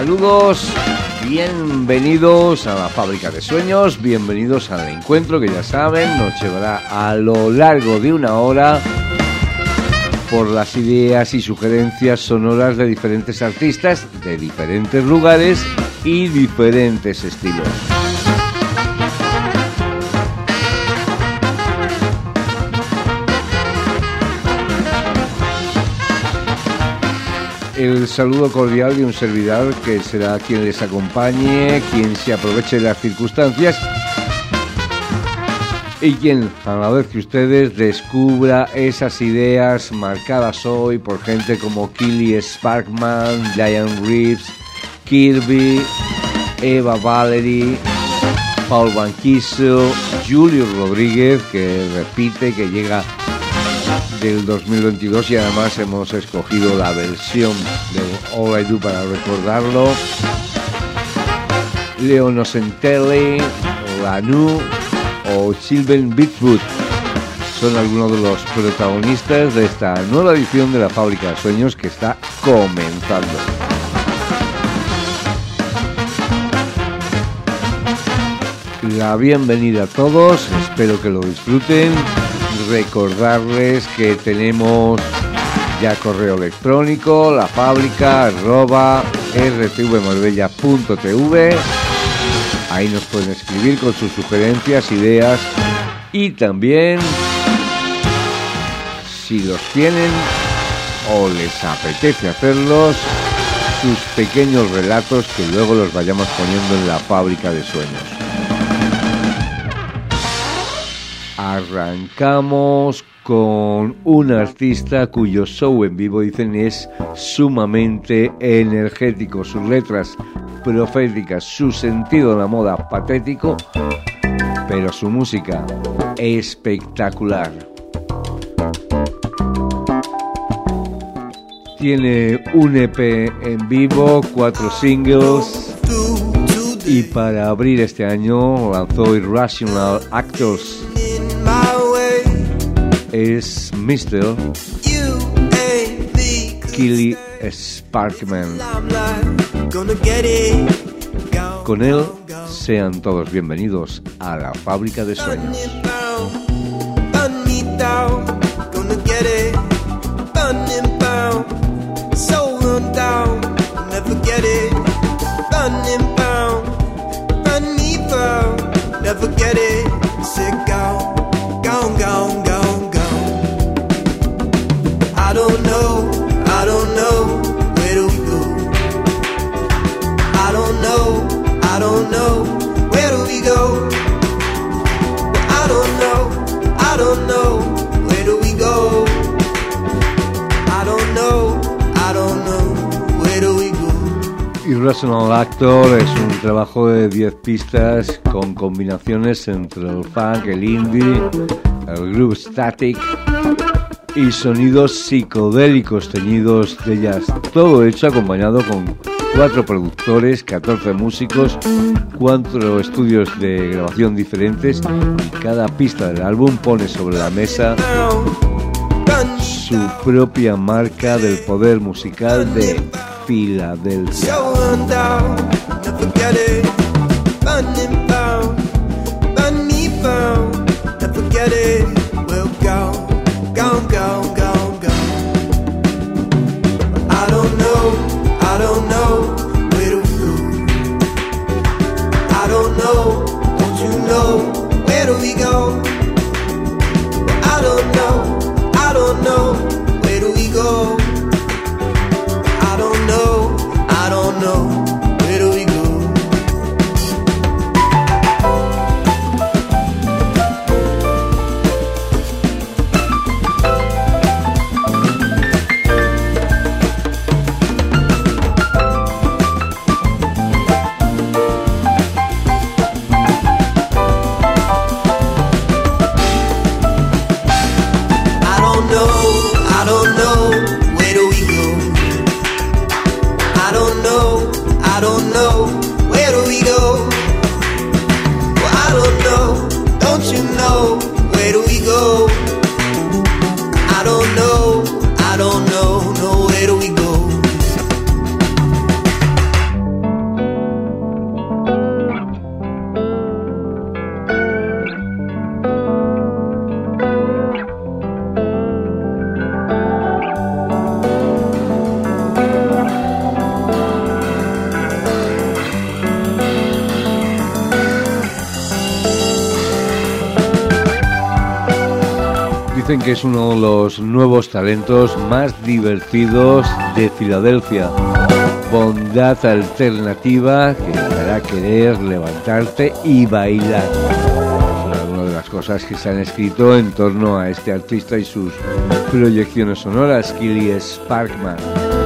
Saludos, bienvenidos a la Fábrica de Sueños, bienvenidos al encuentro que ya saben nos llevará a lo largo de una hora por las ideas y sugerencias sonoras de diferentes artistas de diferentes lugares y diferentes estilos. El saludo cordial de un servidor que será quien les acompañe, quien se aproveche de las circunstancias y quien, a la vez que ustedes, descubra esas ideas marcadas hoy por gente como Kelly Sparkman, Diane Reeves, Kirby, Eva Valery, Paul Van Kissel, Julio Rodríguez, que repite, que llega del 2022 y además hemos escogido la versión de All I Do para recordarlo. Leo Nocentelli, Lanu o Sylvain Beachwood son algunos de los protagonistas de esta nueva edición de la Fábrica de Sueños que está comenzando. La bienvenida a todos, espero que lo disfruten. Recordarles que tenemos ya correo electrónico, lafábrica@rtvmarbella.tv. Ahí nos pueden escribir con sus sugerencias, ideas y también, si los tienen o les apetece hacerlos, sus pequeños relatos que luego los vayamos poniendo en la Fábrica de Sueños. Arrancamos con un artista cuyo show en vivo, dicen, es sumamente energético, sus letras proféticas, su sentido de la moda patético, pero su música espectacular. Tiene un EP en vivo, 4 singles, y para abrir este año lanzó Irrational Actors. Es Mr. Kelly Sparkman. Con él sean todos bienvenidos a la Fábrica de Sueños. I don't know, where do we go? I don't know, where do we go? I don't know, where do we go? I don't know, where do we go? Irrational Actor es un trabajo de 10 pistas con combinaciones entre el funk, el indie, el groove static y sonidos psicodélicos teñidos de jazz. Todo hecho acompañado con 4 productores, 14 músicos, 4 estudios de grabación diferentes, y cada pista del álbum pone sobre la mesa su propia marca del poder musical de Filadelfia. I don't know, where do we go? I don't know, don't you know, where do we go? I don't know, where do we go? I don't know, where do we go? Dicen que es uno de los nuevos talentos más divertidos de Filadelfia. Bondad alternativa que te hará querer levantarte y bailar. Es una de las cosas que se han escrito en torno a este artista y sus proyecciones sonoras, Kelly Sparkman.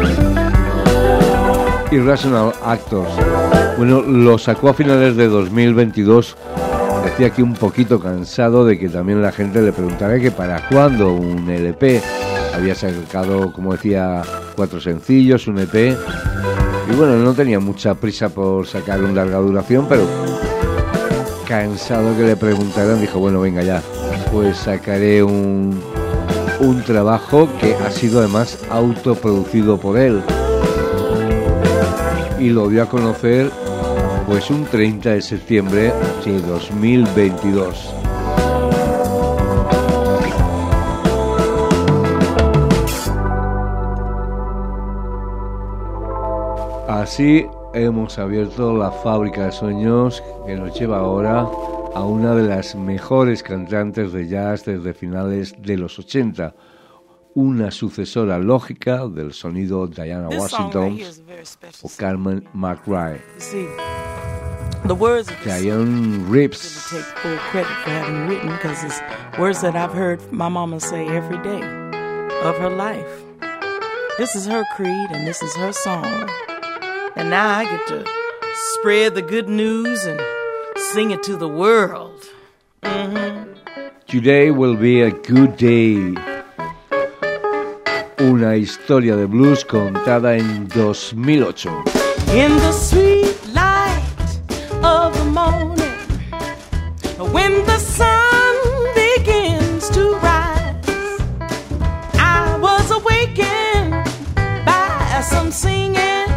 Irrational Actors. Bueno, lo sacó a finales de 2022. Decía que un poquito cansado de que también la gente le preguntara que para cuándo un LP. Había sacado, como decía, 4 sencillos, un EP. Y bueno, no tenía mucha prisa por sacar un larga duración, pero cansado que le preguntaran, dijo, bueno, venga ya, pues sacaré un trabajo que ha sido además autoproducido por él. Y lo dio a conocer pues un 30 de septiembre de 2022. Así hemos abierto la fábrica de sueños que nos lleva ahora a una de las mejores cantantes de jazz desde finales de los 80, una sucesora lógica del sonido Diana Washington o Carmen McRae. Diane Reeves. Take full credit for having written because it's words that I've heard my mama say every day of her life. This is her creed and this is her song. And now I get to spread the good news and sing it to the world. Mm-hmm. Today will be a good day. Una historia de blues contada en 2008. In the sweet light of the morning, when the sun begins to rise, I was awakened by some singing.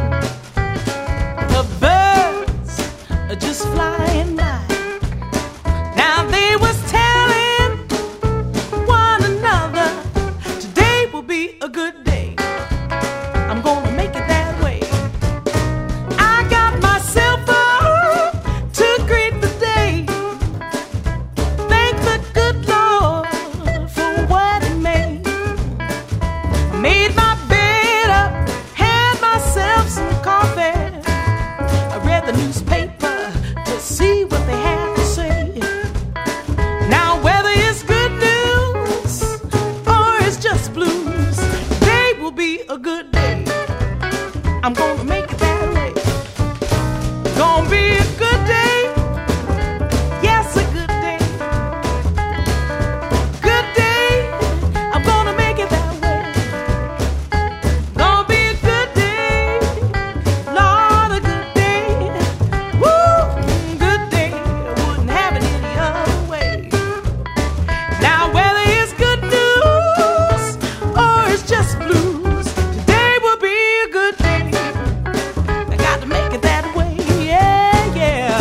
The birds are just flying by. Now they was telling one another, today will be a good day. I'm gonna make it that way. I got myself up to greet the day. Thank the good Lord for what He made. I made my bed up, had myself some coffee. I read the newspaper to see what they had to say. Now whether it's good news or it's just blues, today will be a good day. I'm gonna make it that way. Gonna be a good day. Yes, a good day. Good day. I'm gonna make it that way. Gonna be a good day. Lord, a good day. Woo, good day. I wouldn't have it any other way. Now whether it's good news or it's just blues, today will be a good day. I got to make it that way. Yeah, yeah.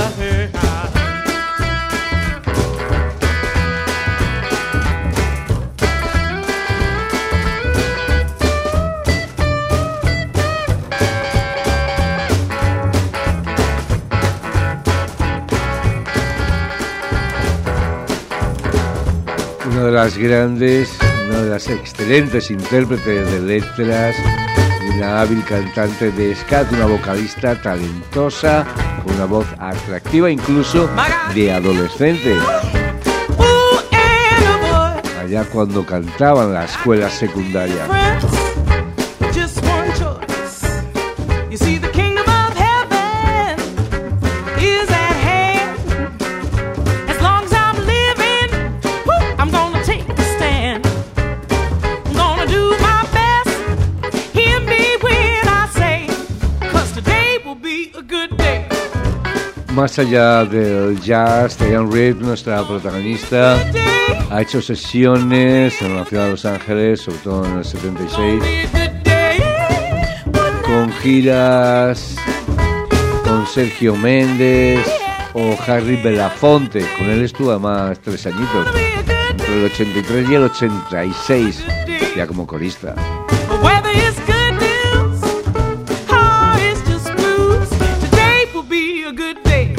Una de las grandes, una de las excelentes intérpretes de letras, una hábil cantante de ska, una vocalista talentosa, con una voz atractiva incluso de adolescente. Ooh, and a boy. Allá cuando cantaba en la escuela secundaria. Friends, just one choice. You see, the kingdom of heaven is at hand. As long as I'm living, woo, I'm gonna take a stand. I'm gonna do my best. Hear me when I say, 'cause today will be a good day. Más allá del jazz, Diane Reeves, nuestra protagonista, Good day. ha hecho sesiones en la ciudad de Los Ángeles, sobre todo en el 76, Be a good day. con giras con Sergio Méndez o Harry Belafonte. Con él estuvo además 3 añitos, entre el 83 y el 86, ya como corista. But whether it's good news or it's just blues, today will be a good day.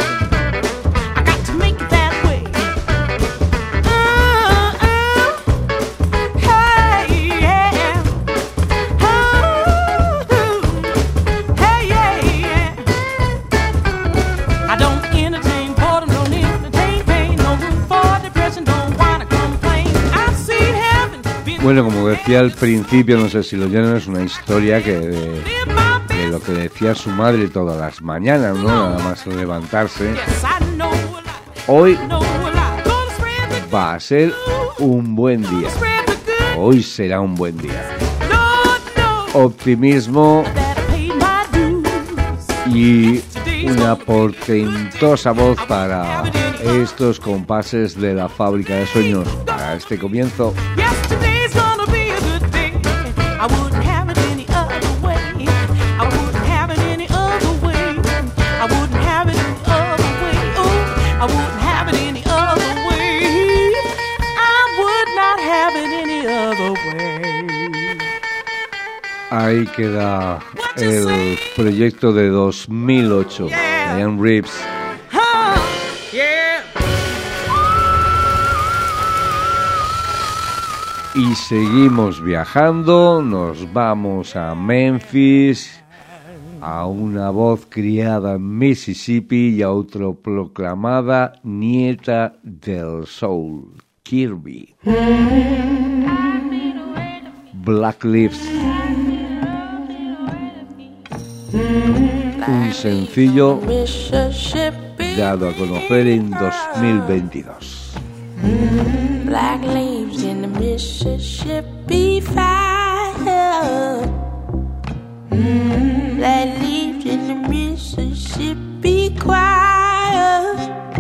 I got to make it that way. Bueno, como decía al principio, no sé si lo llenan, es una historia que de lo que decía su madre todas las mañanas, ¿no? Nada más levantarse. Hoy va a ser un buen día. Hoy será un buen día. Optimismo y una portentosa voz para estos compases de la fábrica de sueños. Para este comienzo. Ahí queda el proyecto de 2008, Diane Reeves. Y seguimos viajando, nos vamos a Memphis, a una voz criada en Mississippi y autoproclamada nieta del soul, Kirby. Black Lips. Un sencillo dado a conocer en 2022. Black leaves in the Mississippi fire. Black leaves in the Mississippi choir.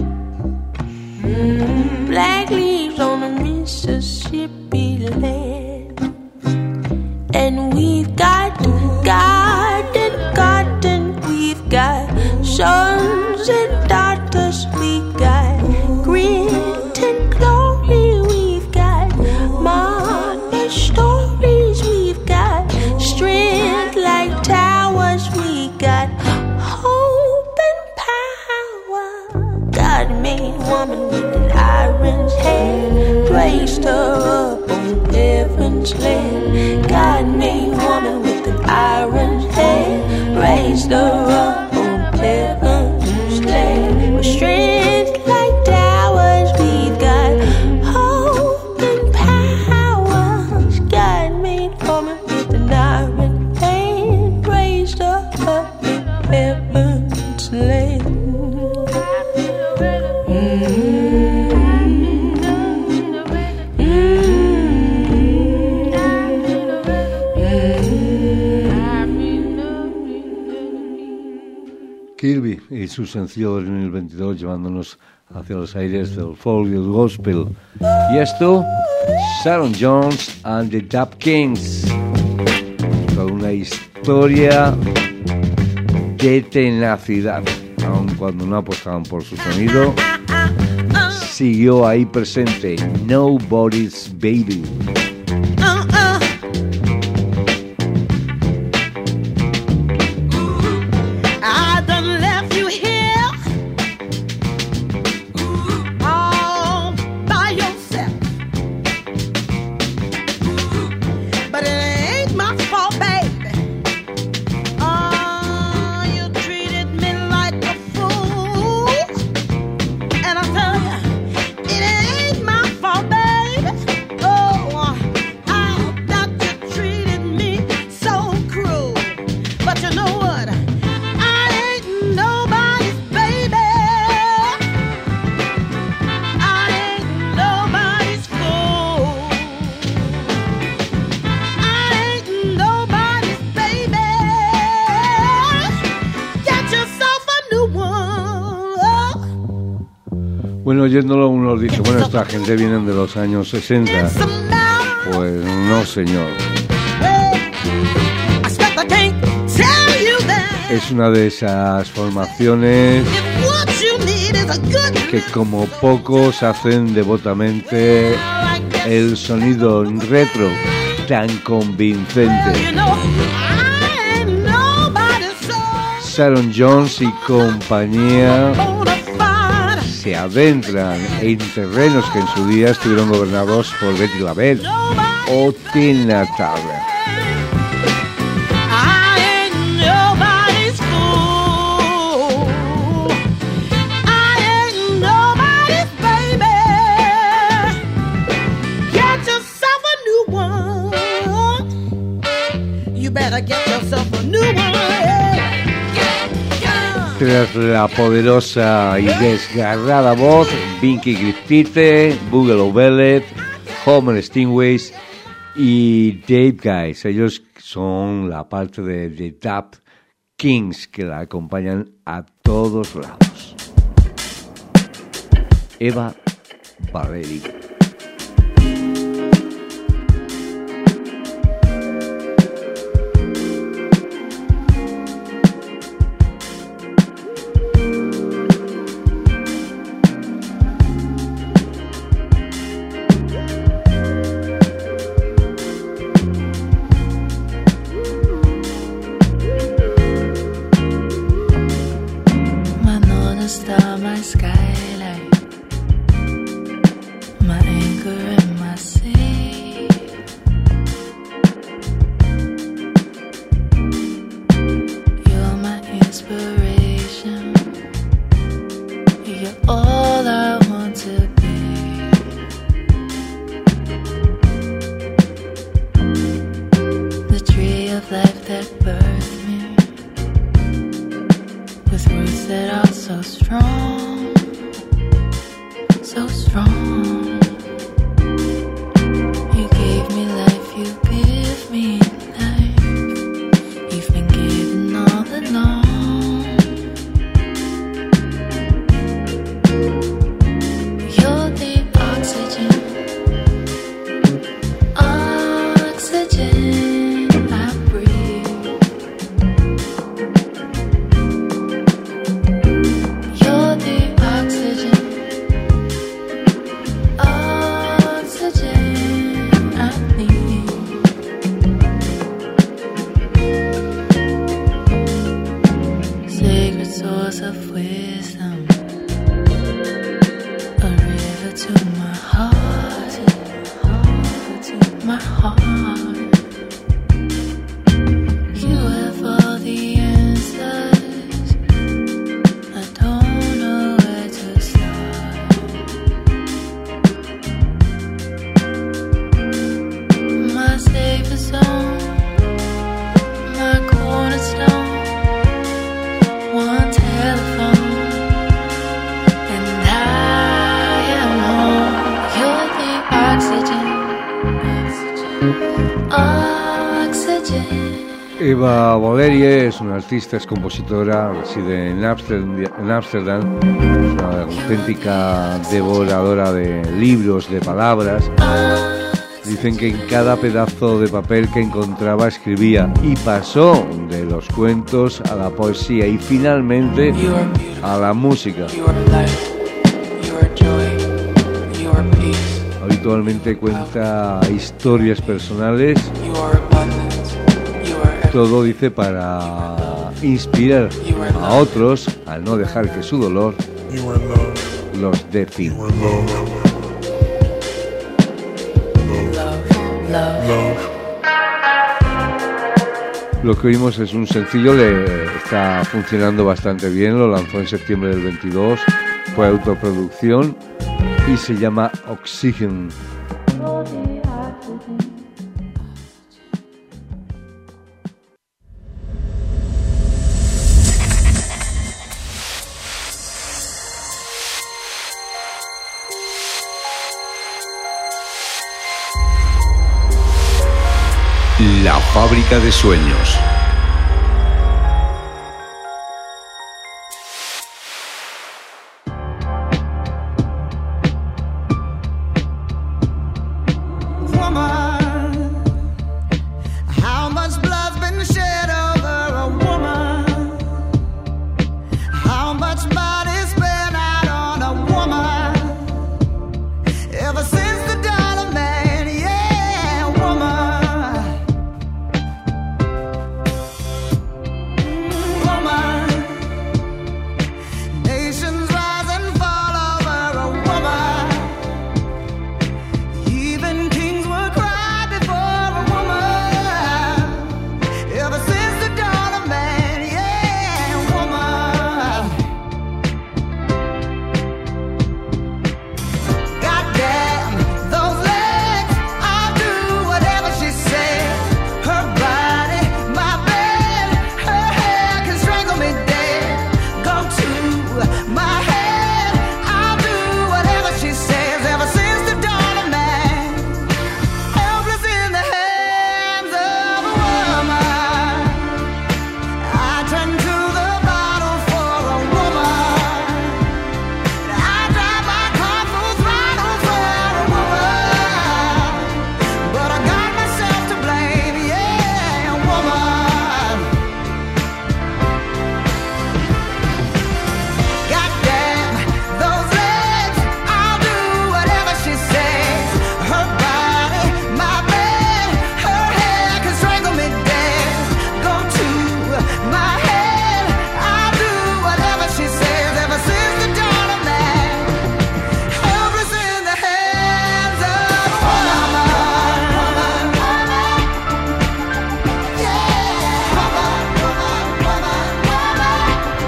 Black leaves on the Mississippi land. And we've got garden, we've got sons and daughters, we got grit and glory, we've got marvelous stories, we've got strength like towers, we got hope and power. God made woman with an iron's hand, raised her up on heaven's land. God made woman with an iron's hand, raised her up on heaven's land. With strength like towers, we've got hope and power. God made woman with an iron hand, raised her up in heaven's land. Kirby y su sencillo del 2022 llevándonos hacia los aires del folk y el gospel. Y esto, Sharon Jones and the Dap Kings. Toda una historia de tenacidad. Aun cuando no apostaban por su sonido, siguió ahí presente. Nobody's Baby. Bueno, oyéndolo uno dice, bueno, esta gente viene de los años 60. Pues no, señor. Es una de esas formaciones que como pocos hacen devotamente el sonido retro tan convincente. Sharon Jones y compañía se adentran en terrenos que en su día estuvieron gobernados por Betty LaBelle o Tina Turner. Get yourself a new one. Tras la poderosa y desgarrada voz, Binky Griffith, Boogaloo Bellet, Homer Stingways y Dave Guys. Ellos son la parte de The Dub Kings que la acompañan a todos lados. Eva Valery. Eva Valery es una artista, es compositora, reside en Ámsterdam, es una auténtica devoradora de libros, de palabras. Dicen que en cada pedazo de papel que encontraba escribía y pasó de los cuentos a la poesía y finalmente a la música. Habitualmente cuenta historias personales. Todo dice para inspirar a otros a no dejar que su dolor los defina. Lo que oímos es un sencillo, le está funcionando bastante bien, lo lanzó en septiembre del 22, fue autoproducción y se llama Oxygen. La fábrica de sueños. my head, I'll do whatever she says. Ever since the dawn of man, helpless in the hands of a woman, I turn to the bottle for a woman. I drive my car full throttle for a woman, but I got myself to blame, yeah, woman. Goddamn those legs, I'll do whatever she says. Her body, my bed, her hair can strangle me dead. Go to my head, I'll do whatever she says. Ever since the dawn of man, helpless in the hands of a woman. Yeah, woman, woman, woman, woman.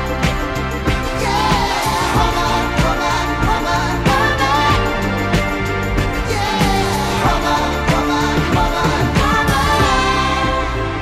Yeah, woman, woman, woman, woman. Yeah, woman, woman, woman, woman.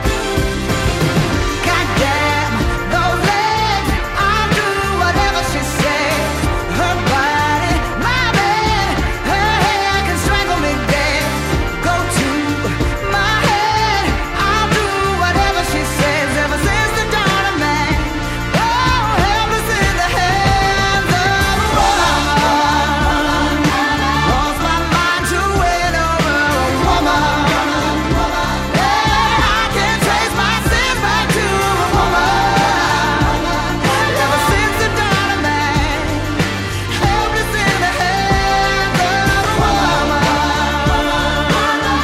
Goddamn those legs, I'll do whatever she says. Her body, my bed, her hair can strangle me dead. Go to my head, I'll do whatever she says. Ever since the dawn of man, oh, helpless in the hands of a woman. Lost my mind to win over a woman. Yeah, I can trace my sins back to a woman. Ever since the dawn of man, helpless in the hands of a woman.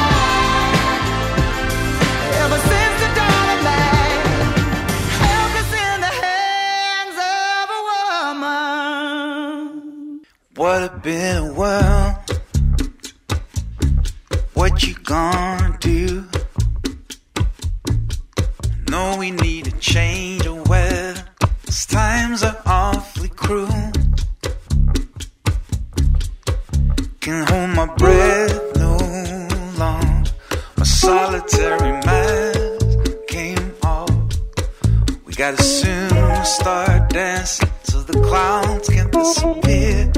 Ever since the dawn of man, helpless in the hands of a woman. What a big world. What you gonna do? Know we need a change of weather. 'Cause times are awfully cruel. Can't hold my breath no longer. My solitary mask came off. We gotta soon start dancing so the clouds can disappear.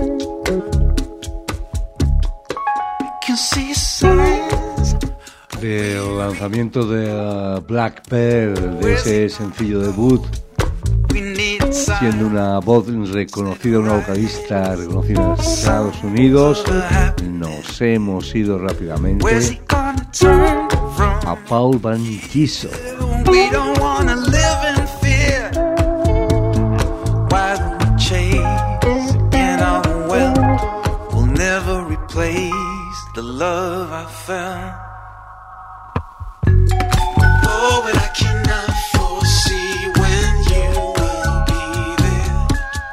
You can see signs. Del lanzamiento de Black Pearl, de ese sencillo debut, We need siendo una voz reconocida, una vocalista reconocida en Estados Unidos, nos hemos ido rápidamente Where's he gonna turn from? a Paul Van Kissel. We don't wanna live in fear. Why do we chase again our wealth? We'll never replace the love I felt. Oh, but I cannot foresee when you will be there.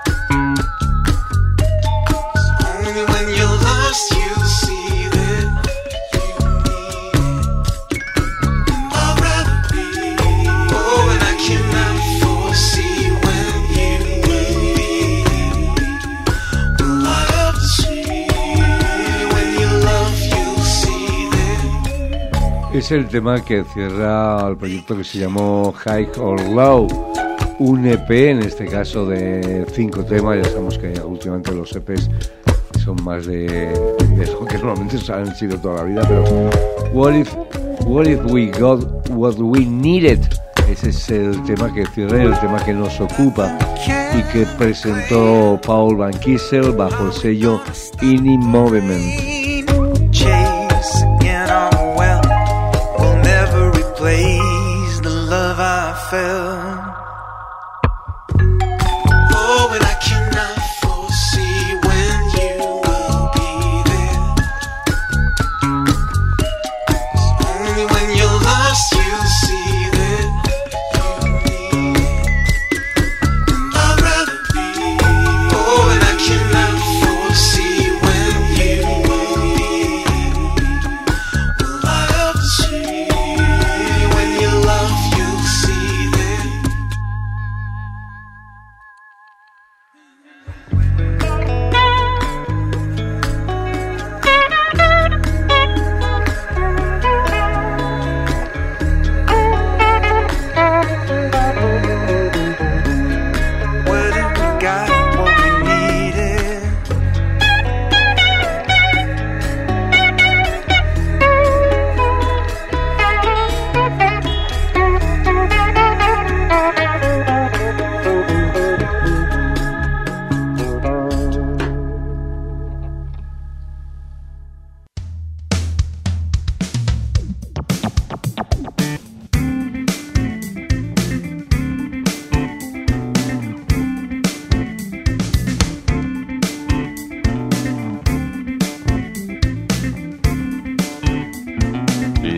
'Cause only when you're lost you see that you need it. I'd rather be. Oh, and I cannot foresee when you will be there. Will I ever see when you love you see that? Es el tema que cierra el proyecto que se llamó High or Low, un EP, en este caso de 5 temas. Ya sabemos que últimamente los EPs son más de lo que normalmente han sido toda la vida, pero What if we got what we needed? Ese es el tema que cierra, el tema que nos ocupa y que presentó Paul Van Kissel bajo el sello Indie Movement. Chase again our wealth will never replace the love I felt. Oh, and I cannot foresee when you will be there. 'Cause only when you're lost you see that you need it. And I'd rather be. Oh, and I cannot foresee when you will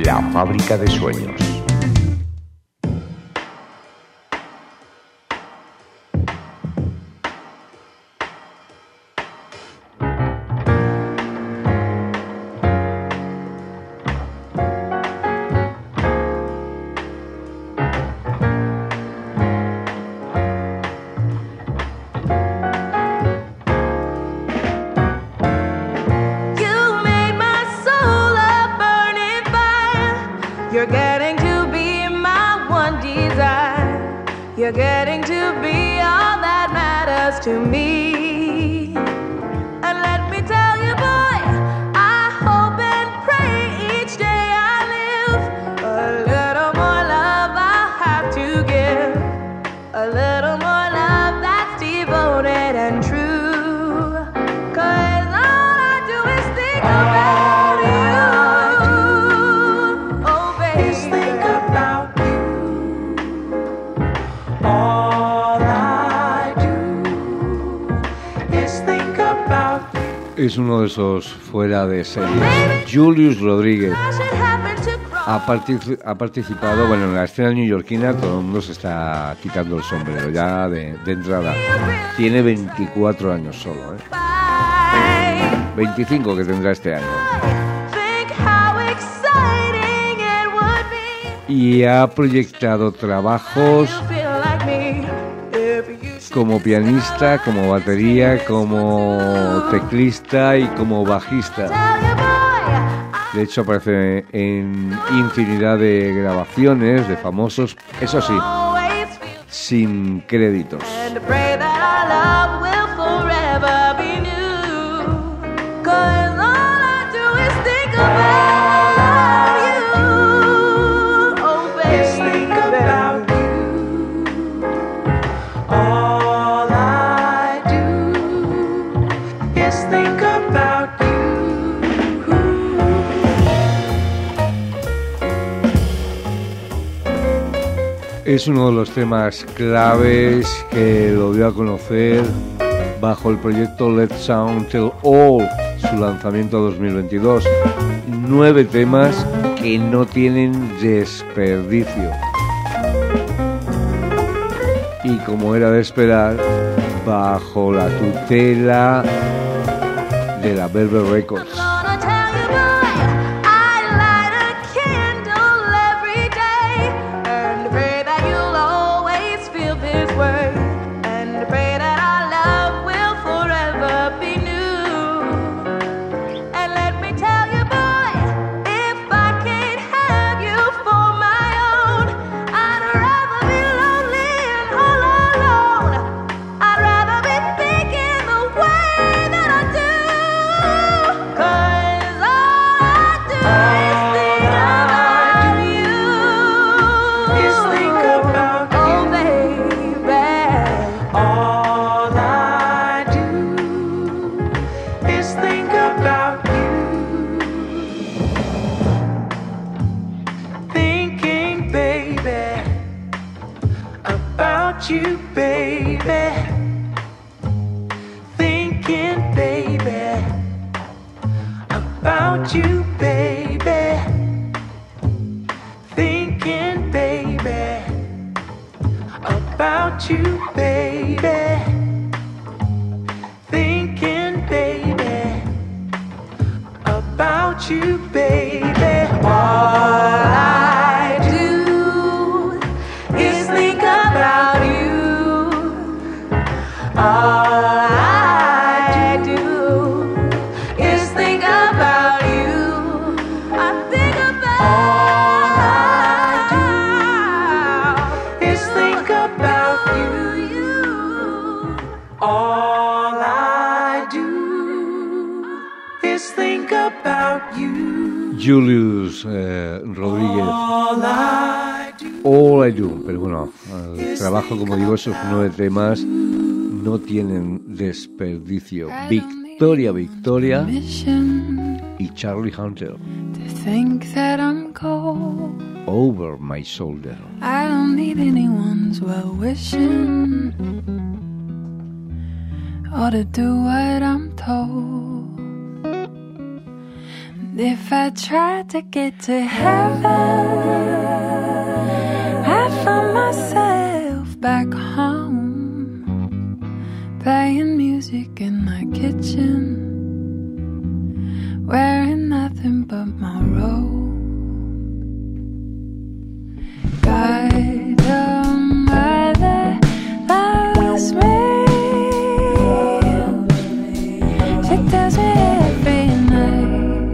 La fábrica de sueños. You're getting to be my one desire. You're getting to be all that matters to me. And let me tell you, boy, I hope and pray each day I live. A little more love I have to give. A little more love that's devoted and true. 'Cause all I do is think about you. Es uno de esos fuera de series. Julius Rodríguez ha participado, bueno, en la escena neoyorquina. Todo el mundo se está quitando el sombrero ya de entrada. Tiene 24 años solo, 25 que tendrá este año. Y ha proyectado trabajos como pianista, como batería, como teclista y como bajista. De hecho, aparece en infinidad de grabaciones de famosos, eso sí, sin créditos. Es uno de los temas claves que lo dio a conocer bajo el proyecto Let's Sound Tell All, su lanzamiento 2022. 9 temas que no tienen desperdicio. Y como era de esperar, bajo la tutela de la Velvet Records. Julius Rodríguez, All I Do, pero bueno, el trabajo, como digo, esos 9 temas no tienen desperdicio. Victoria, Victoria y Charlie Hunter, Over My Shoulder. I don't need anyone's well wishing or to do what I'm told. If I tried to get to heaven, I found myself back home, playing music in my kitchen, wearing nothing but my robe. God, a mother loves me. She tells me every night.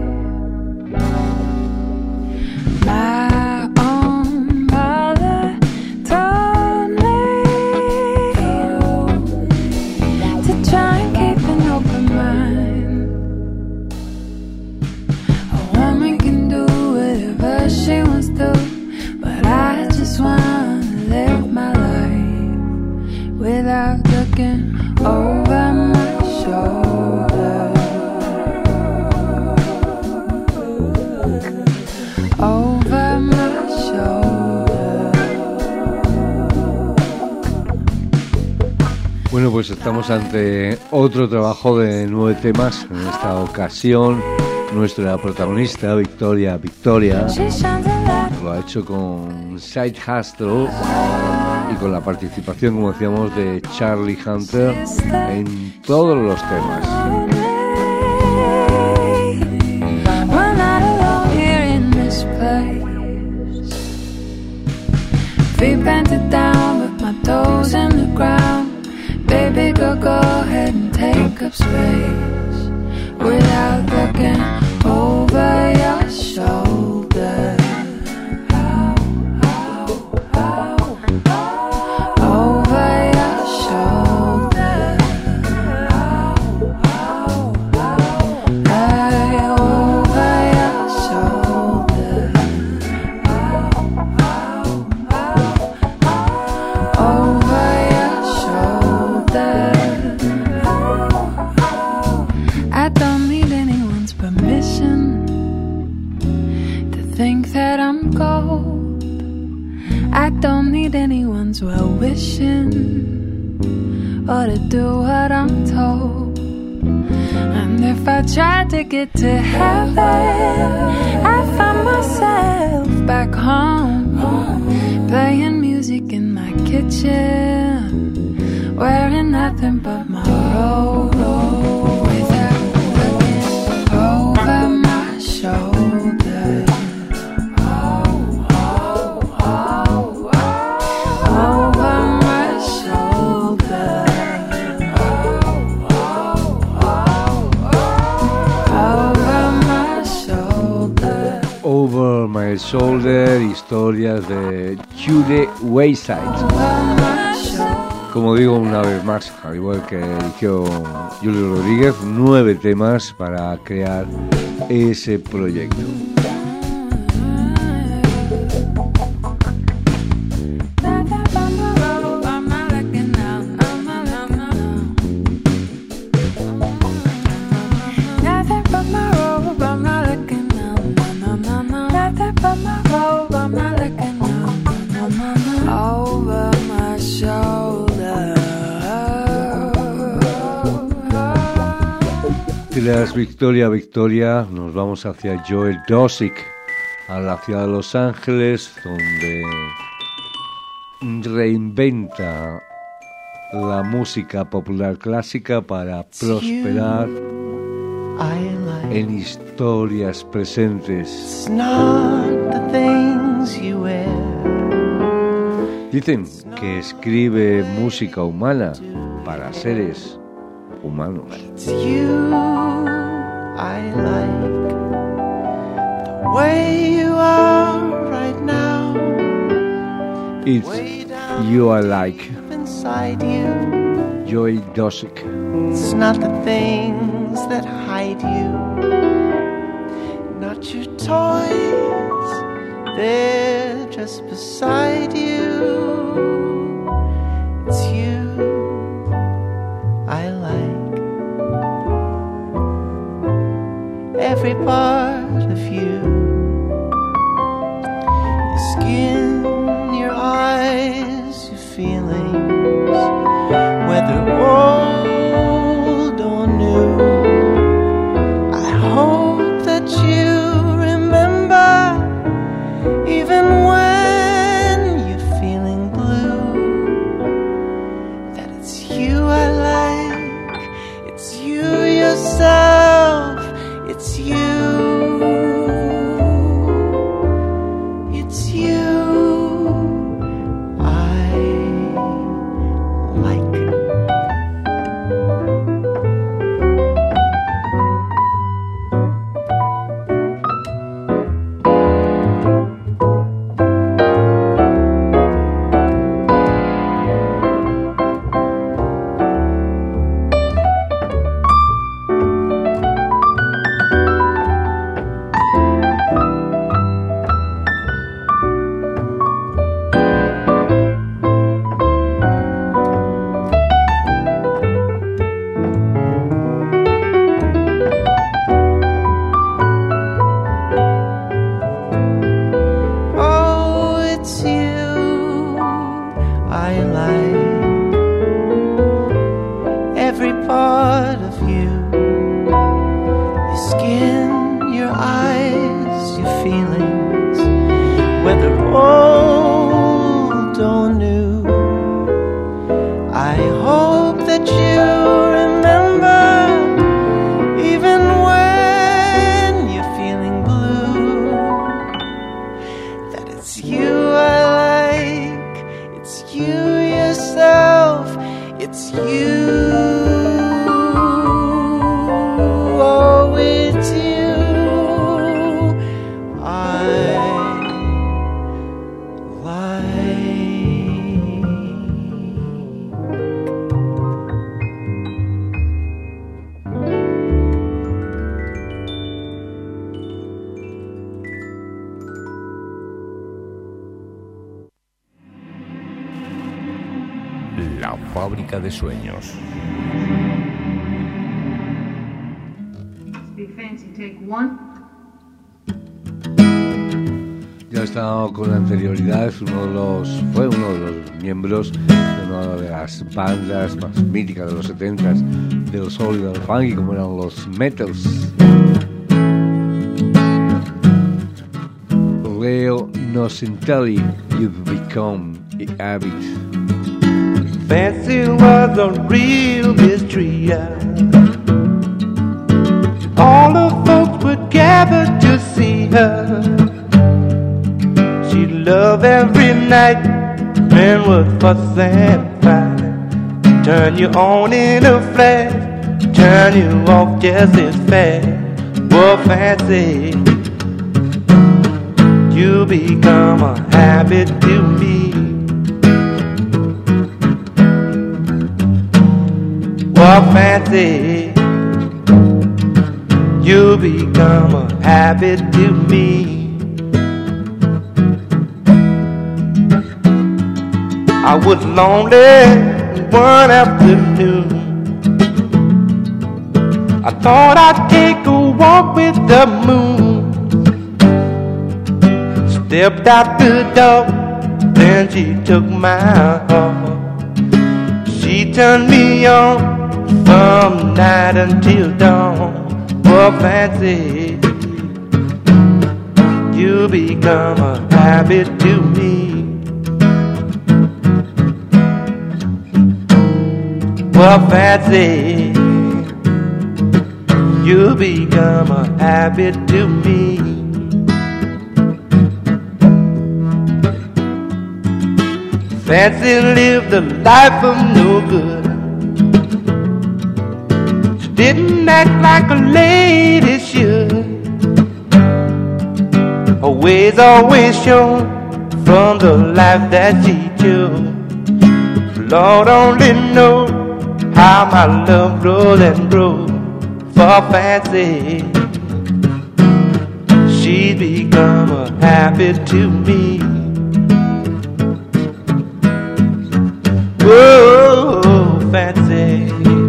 My own mother told me to try and keep an open mind. A woman can do whatever she wants to, but I just wanna live my life without looking over my shoulder. Over my shoulder. Bueno, pues estamos ante otro trabajo de 9 temas. En esta ocasión, nuestra protagonista, Victoria, She shines a light. lo ha hecho con Side Hustle y con la participación, como decíamos, de Charlie Hunter en todos los temas. We're not alone here in this place. Feet planted down with my toes in the ground. Baby girl, go ahead and take up space without looking over your shoulder. Over your shoulder. Hey, over your shoulder. Over your shoulder. I don't need anyone's permission to think that I'm gold. I don't need anyone's well-wishing or to do what I'm told. And if I tried to get to heaven, I find myself back home, playing music in my kitchen, wearing nothing but my robe, without looking over my shoulder. Over my shoulder. Over my shoulder. Over My Shoulder, historias de Julie Wayside. Como digo una vez más, al igual que eligió Julio Rodríguez, 9 temas para crear ese proyecto. Over my shoulder. Tras Victoria, Victoria, nos vamos hacia Joel Dosick, a la ciudad de Los Ángeles, donde reinventa la música popular clásica para prosperar en historias presentes. It's not the things you wear. Dicen que escribe música humana para seres humanos. It's you I like. The way you are right now. It's Way down You Are Like, deep inside you. Joel Dosick. It's not the things that hide you. Not your toys. They're just beside you. It's you I like. Every part of you. Your skin, your eyes, your feelings. Whether old or new. I hope that you thought of you. Your skin, your eyes, your feelings, whether old or new. I hope that you remember, even when you're feeling blue, that it's you I like, it's you yourself, it's you. Oh, it's you I like. La fábrica de sueños. Big fancy, take one. Ya ha estado con anterioridad, fue uno de los miembros de una de las bandas más míticas de los 70s, del soul y del funky, como eran los Metals. Leo Nocentelli, You've Become a Habit. Fancy was a real mystery. All the folks would gather to see her. She'd love every night, men would fuss and fight. Turn you on in a flash, turn you off just as fast. Well, fancy, you become a habit to me. Well, fancy, you become a habit to me. I was lonely one afternoon. I thought I'd take a walk with the moon. Stepped out the door, then she took my heart. She turned me on from night until dawn. Oh, fancy, you become a habit to me. Well, fancy, you become a habit to me. Fancy lived a life of no good. She didn't act like a lady should. Her ways always shown from the life that she chose. Lord only knows how my love grows and grows for fancy. She's become a habit to me. Oh, fancy,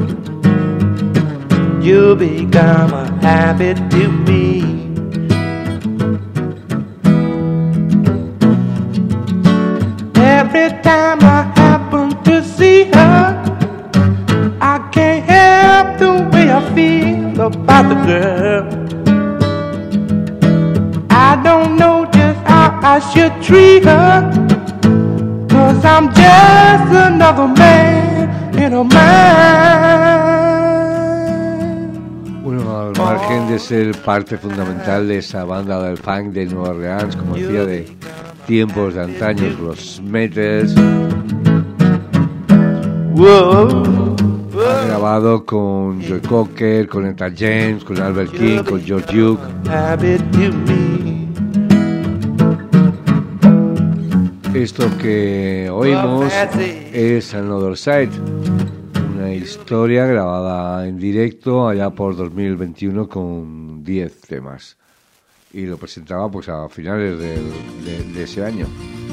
you become a habit to me. Every time I happen to see her, I can't help the way I feel about the girl. I don't know just how I should treat her, 'cause I'm just another man in a mind. Bueno, al margen de ser parte fundamental de esa banda del funk de Nueva Orleans, como decía, de tiempos de antaño, los Metals, ha grabado con Joe Cocker, con Etta James, con Albert King, con George Duke. Esto que oímos es Another Side, una historia grabada en directo allá por 2021 con 10 temas, y lo presentaba pues a finales de ese año.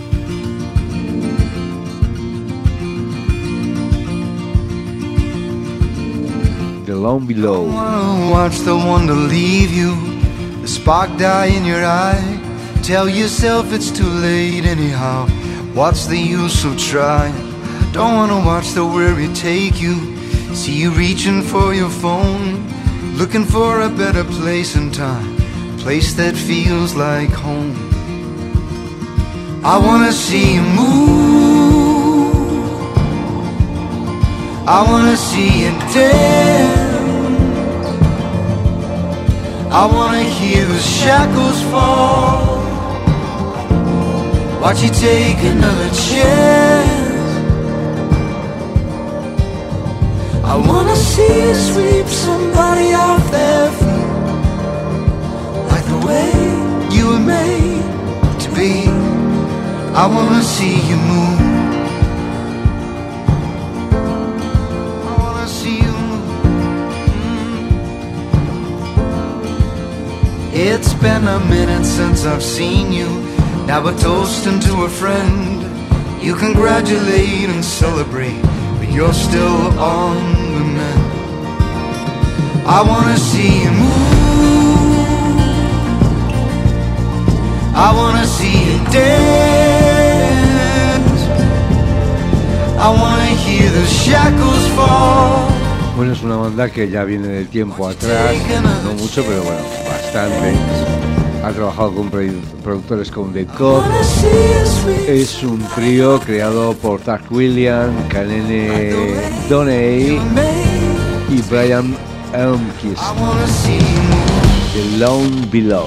The Lone Below. Watch the wonder leave you, the spark die in your eye. Tell yourself it's too late anyhow. What's the use of trying? Don't wanna watch the worry take you. See you reaching for your phone, looking for a better place and time, a place that feels like home. I wanna see you move, I wanna see you dance, I wanna hear the shackles fall, watch you take another chance. I wanna see you sweep somebody off their feet, like the way you were made to be. I wanna see you move, I wanna see you move. It's been a minute since I've seen you. Now we're toasting to a friend. You congratulate and celebrate, but you're still on the mend. I wanna see you move, I wanna see you dance, I wanna hear the shackles fall. Bueno, es una banda que ya viene de tiempo atrás, no mucho, pero bueno, bastante. Ha trabajado con productores como The Cop. Es un trío creado por Doug Williams, Kanene Doney y Brian Elmquist. The Lone Below.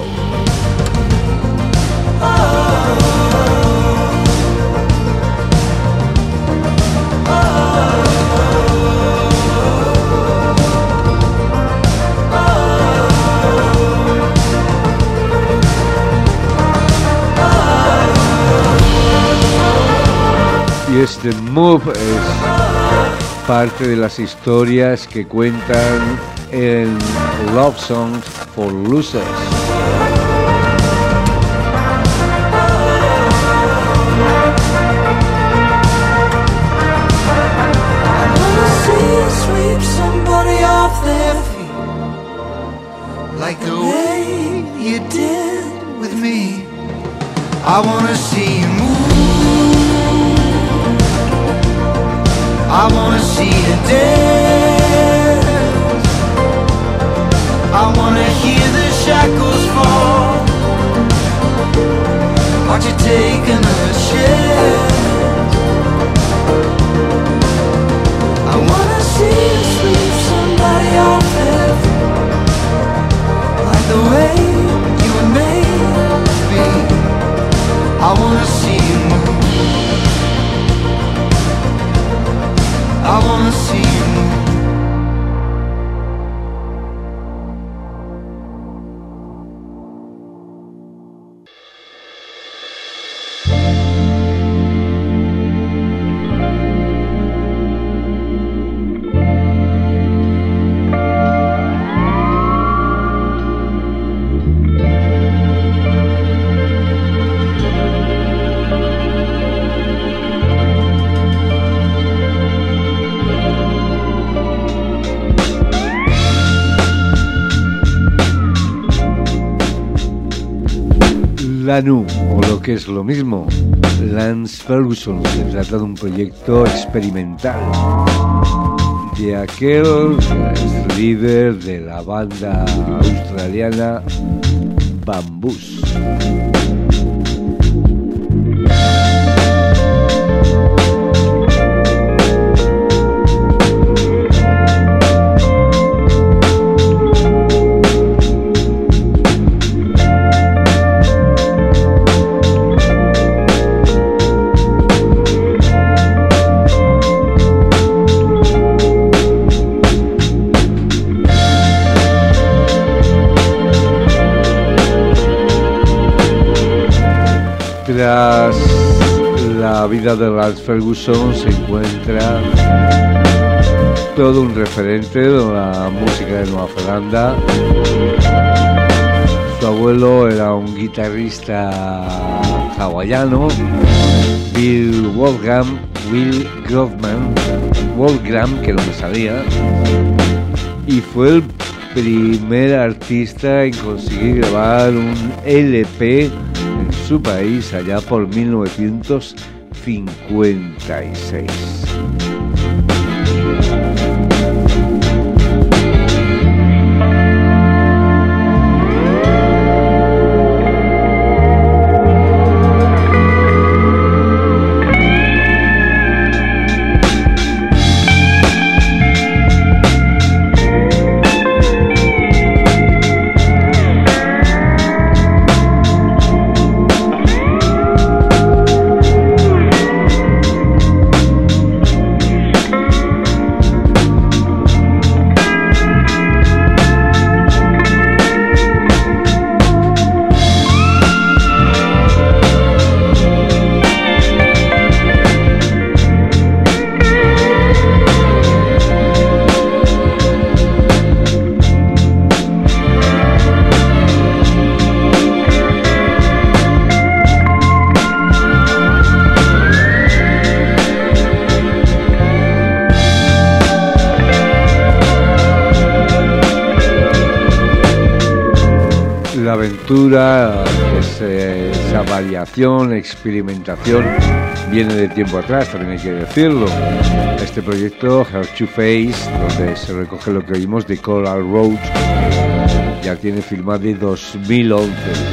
Y este Move es parte de las historias que cuentan en Love Songs for Losers. Like the way you did with me. I wanna see you move, I wanna see you dance, I wanna hear the shackles fall, watch you take another chance. I wanna see you sweep somebody off their feet, like the way you were made to be. I wanna see you move, I wanna see you move. Lanu, o lo que es lo mismo, Lance Ferguson. Se trata de un proyecto experimental de aquel que es líder de la banda australiana Bamboos. Tras la vida de Lance Ferguson se encuentra todo un referente de la música de Nueva Zelanda. Su abuelo era un guitarrista hawaiano, Bill Wolfgram, que no me salía, y fue el primer artista en conseguir grabar un LP en su país allá por 1956. la aventura, esa variación, experimentación, viene de tiempo atrás, también hay que decirlo. Este proyecto, Her Two Face, donde se recoge lo que oímos de Coral Road, ya tiene firma de 2011.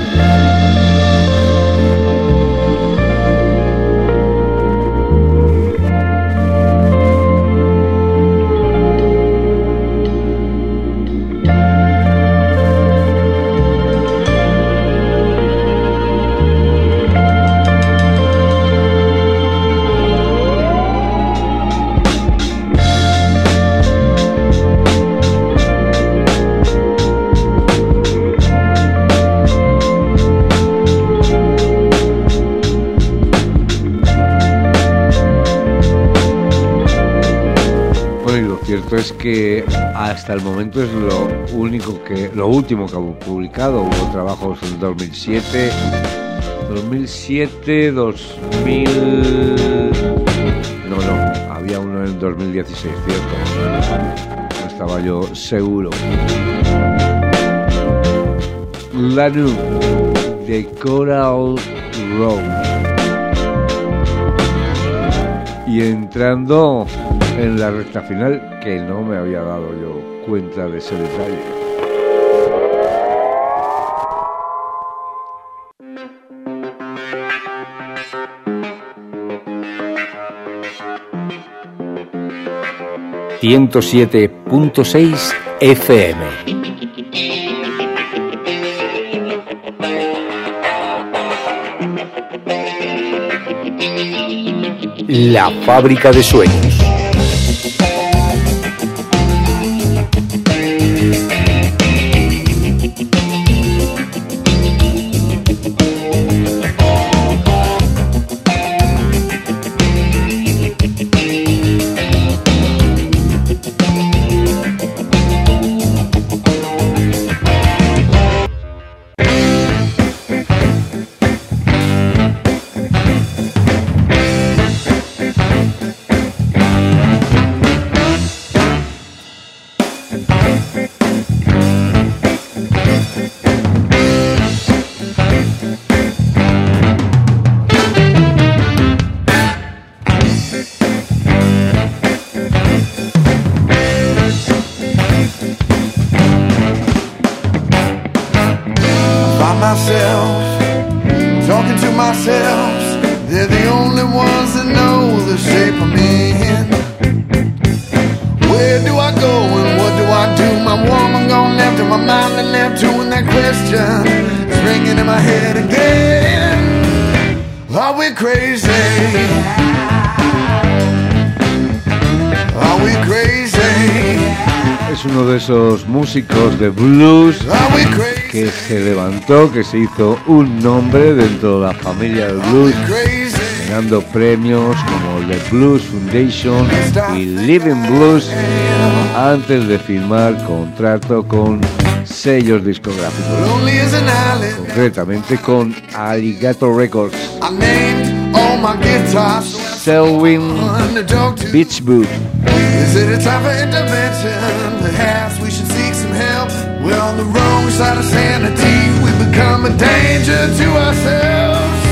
Es que hasta el momento es lo último que ha publicado. Hubo trabajos en 2007, 2000... No, había uno en 2016, ¿cierto? No estaba yo seguro. Lanu, de Coral Road. Y entrando en la recta final, que no me había dado yo cuenta de ese detalle. ...107.6 FM. La fábrica de sueños. Es uno de esos músicos de blues que se levantó, que se hizo un nombre dentro de la familia del blues, ganando premios como el The Blues Foundation y Living Blues antes de firmar contrato con sellos discográficos, concretamente con Alligator Records. Selwyn Beachwood. Is it a time for intervention? Perhaps we should seek some help. We're on the wrong side of sanity. We've become a danger to ourselves.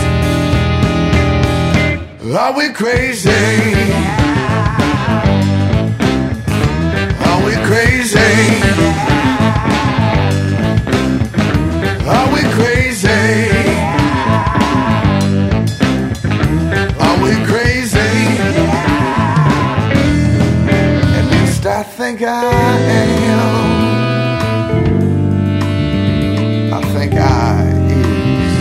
Are we crazy? Are we crazy? Are we crazy? Are we crazy? I think I am. I think I is.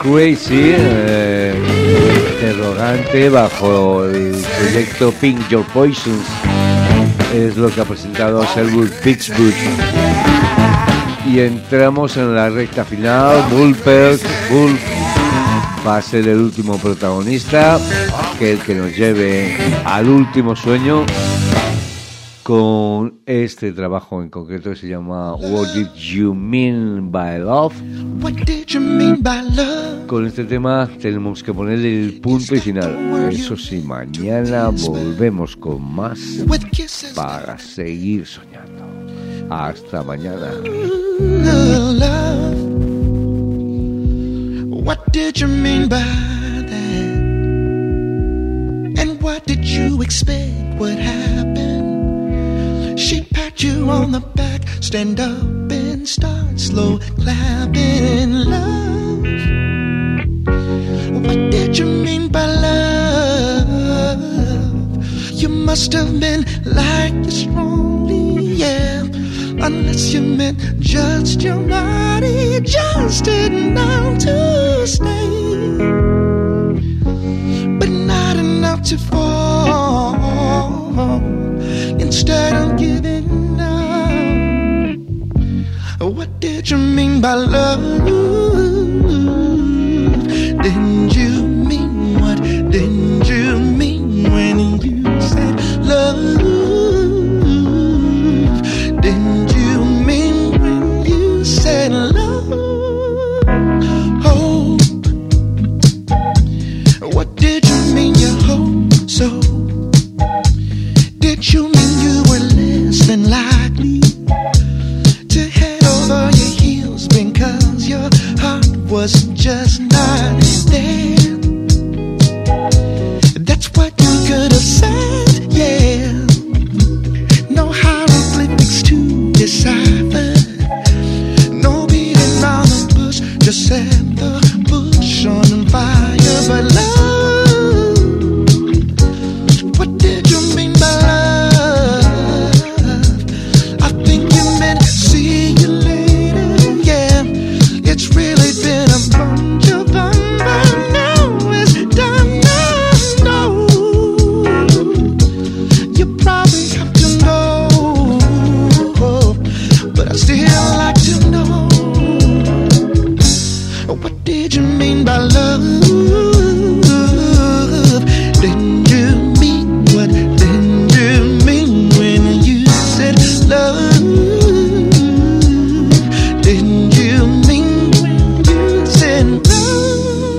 Crazy, interrogante bajo el proyecto Pink Your Poisons, es lo que ha presentado Sherwood Pittsburgh. Y entramos en la recta final. Wolf va a ser el último protagonista, que el que nos lleve al último sueño con este trabajo en concreto que se llama What Did You Mean by Love. What did you mean by love? Con este tema tenemos que poner el punto y final. Eso sí, mañana volvemos con más para seguir soñando. Hasta mañana. Love. What did you mean by that? And what did you expect would happen? She pat you on the back, stand up and start slow clapping. Love. What did you mean by love? You must have been like you strongly, yeah. Unless you meant just your body, just enough to stay, but not enough to fall. Instead of giving up, what did you mean by love? Didn't you mean what? Didn't you mean when you said love? Didn't you mean when you said love? Hope. What did you mean you hope so? Did you mean you were less than likely to head over your heels because your heart was just not there? That's what you could have said, yeah. No hieroglyphics to decipher, no beating around the bush, just set the bush on fire. But love, what did you mean by love? I think you meant see you later, yeah. It's really been a bunch of fun, but now it's done. No, you probably have to know, but I still like to know, what did you mean by love? Didn't you mean what? Didn't you mean when you said love? Didn't you mean when you said love?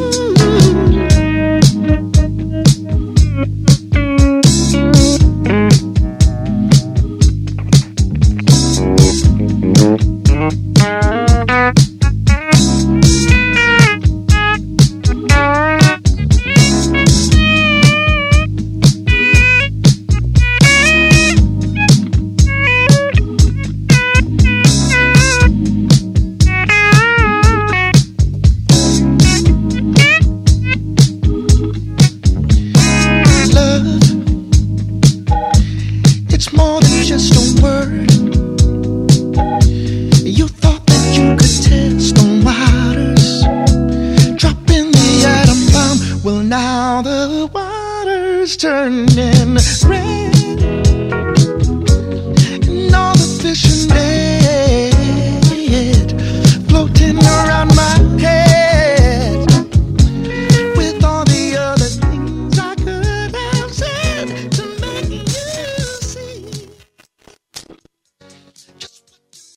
Love, it's more than just a word. You thought that you could test on waters, dropping the atom bomb. Well, now the water's turning red.